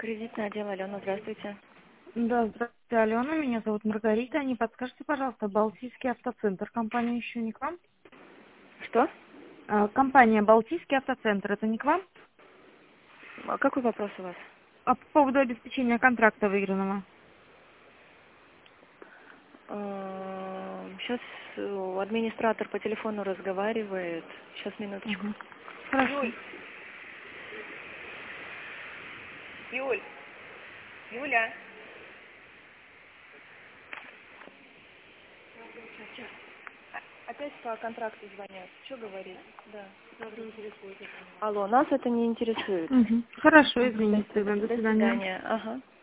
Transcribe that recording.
Кредитный отдел, Алена, здравствуйте. Да, здравствуйте, Алена. Меня зовут Маргарита. Не подскажете, пожалуйста, Балтийский автоцентр. Компания еще не к вам? Что? Компания Балтийский автоцентр. Это не к вам? А какой вопрос у вас? А по поводу обеспечения контракта выигранного. Сейчас администратор по телефону разговаривает. Сейчас, минуточку. Угу. Хорошо. Юль, Юля. Опять по контракту звонят. Что говорит? Да. Алло, нас это не интересует. Угу. Хорошо, До извините тогда. До до свидания. свидания. Ага.